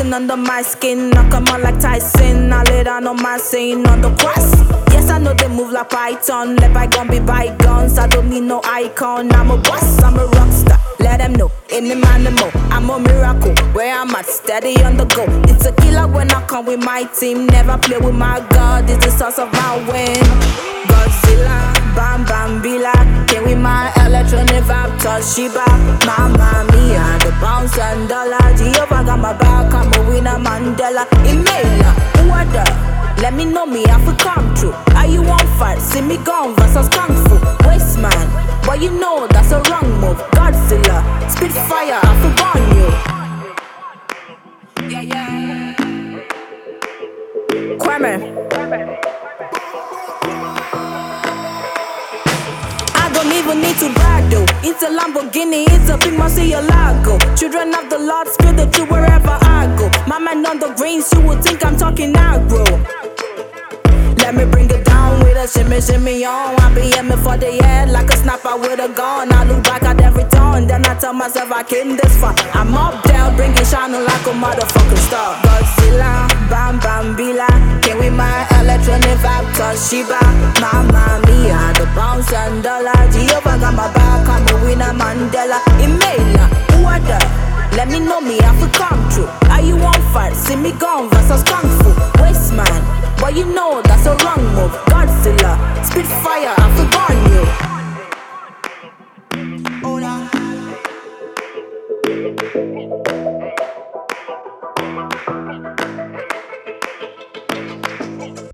poison under my skin. Knock 'em out like Tyson. I lay down on my scene on the cross. Yes, I know they move like Python. Let bygone be bygones. I don't need no icon. I'm a boss, I'm a rockstar. Let them know, any man the mo. I'm a miracle, where I'm at, steady on the go. It's a killer when I come with my team. Never play with my God, it's the source of my win. Godzilla, Bam Bam Bila. Came with my electronic vibe, Toshiba. Mamma Mia, the pounds and dollar. Jehovah got my back, I'm a winner, Mandela. Email, who are the? Let me know me, I feel come true. Are you on fight? See me gone versus Kung Fu. Waste man, but you know that's a wrong move. Godzilla, spit fire, I feel burn you. Yeah, yeah. Kwame. I don't even need to brag though. It's a Lamborghini, it's a big Murcielago. Children of the Lord, spill the truth wherever I go. My man on the greens, you would think I'm talking aggro. Let me bring it down with a shimmy, shimmy on. I be aiming for the head like a sniper with a gun. I look back at every turn, then I tell myself I came this far. I'm up there, bringing shining like a motherfucking star. Godzilla, Bam Bam Bila. Came with my electronic vibe, Toshiba. Mamma Mia, the pounds and dollar. Jehovah got my back, I'm a winner, Mandela. Email, who are the? Let me know me, I feel come true. Are you on fight? See me gone versus Kung Fu. Waste man, but you know that's a wrong move. Godzilla, spit fire,